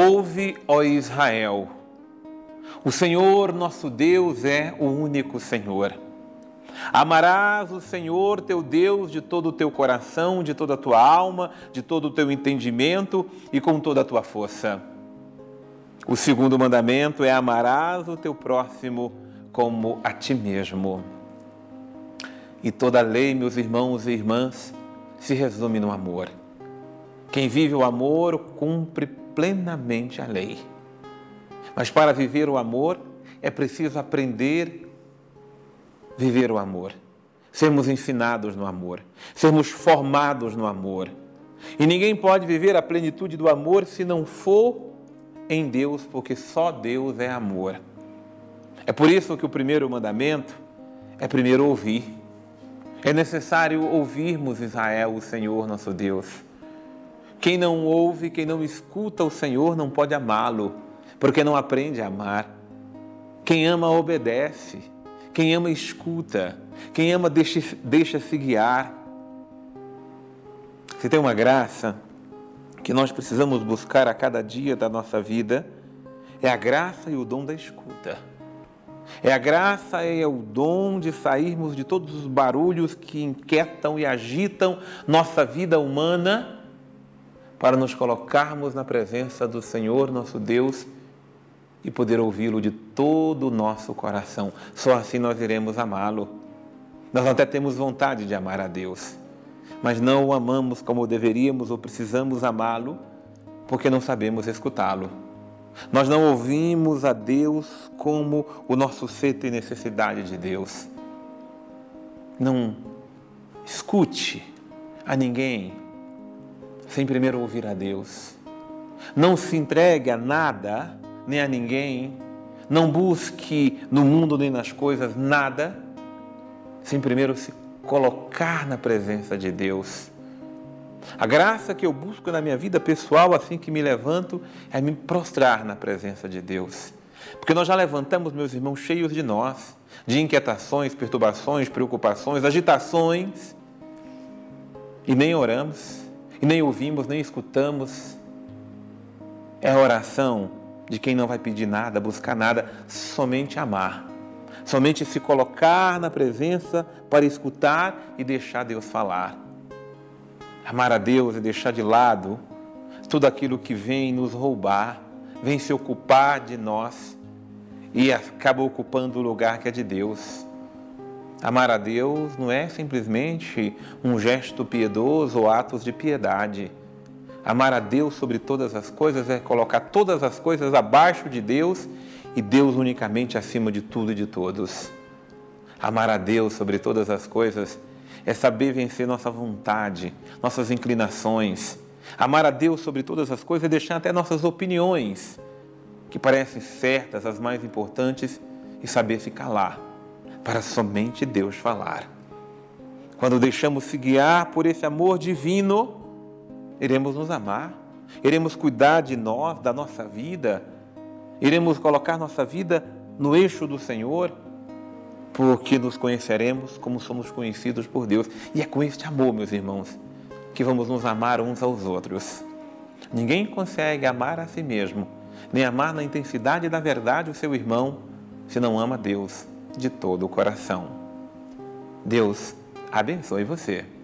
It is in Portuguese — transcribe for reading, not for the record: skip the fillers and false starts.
Ouve, ó Israel, o Senhor nosso Deus é o único Senhor. Amarás o Senhor teu Deus de todo o teu coração, de toda a tua alma, de todo o teu entendimento e com toda a tua força. O segundo mandamento é: amarás o teu próximo como a ti mesmo. E toda a lei, meus irmãos e irmãs, se resume no amor. Quem vive o amor cumpre plenamente a lei. Mas para viver o amor é preciso aprender a viver o amor, sermos ensinados no amor, sermos formados no amor. E ninguém pode viver a plenitude do amor se não for em Deus, porque só Deus é amor. É por isso que o primeiro mandamento é primeiro ouvir. É necessário ouvirmos, Israel, o Senhor nosso Deus. Quem não ouve, quem não escuta o Senhor não pode amá-lo, porque não aprende a amar. Quem ama obedece, quem ama escuta, quem ama deixa-se guiar. Se tem uma graça que nós precisamos buscar a cada dia da nossa vida, é a graça e o dom da escuta. É a graça e o dom de sairmos de todos os barulhos que inquietam e agitam nossa vida humana para nos colocarmos na presença do Senhor nosso Deus e poder ouvi-lo de todo o nosso coração. Só assim nós iremos amá-lo. Nós até temos vontade de amar a Deus, mas não o amamos como deveríamos ou precisamos amá-lo, porque não sabemos escutá-lo. Nós não ouvimos a Deus como o nosso ser tem necessidade de Deus. Não escute a ninguém sem primeiro ouvir a Deus. Não se entregue a nada, nem a ninguém. Não busque no mundo nem nas coisas nada, sem primeiro se colocar na presença de Deus. A graça que eu busco na minha vida pessoal, assim que me levanto, é me prostrar na presença de Deus. Porque nós já levantamos, meus irmãos, cheios de nós, de inquietações, perturbações, preocupações, agitações, e nem oramos, e nem ouvimos, nem escutamos. É a oração de quem não vai pedir nada, buscar nada, somente amar. Somente se colocar na presença para escutar e deixar Deus falar. Amar a Deus é deixar de lado tudo aquilo que vem nos roubar, vem se ocupar de nós e acaba ocupando o lugar que é de Deus. Amar a Deus não é simplesmente um gesto piedoso ou atos de piedade. Amar a Deus sobre todas as coisas é colocar todas as coisas abaixo de Deus e Deus unicamente acima de tudo e de todos. Amar a Deus sobre todas as coisas é saber vencer nossa vontade, nossas inclinações. Amar a Deus sobre todas as coisas é deixar até nossas opiniões, que parecem certas, as mais importantes, e saber se calar, para somente Deus falar. Quando deixamos se guiar por esse amor divino, iremos nos amar, iremos cuidar de nós, da nossa vida, iremos colocar nossa vida no eixo do Senhor, porque nos conheceremos como somos conhecidos por Deus. E é com este amor, meus irmãos, que vamos nos amar uns aos outros. Ninguém consegue amar a si mesmo, nem amar na intensidade da verdade o seu irmão, se não ama Deus de todo o coração. Deus abençoe você.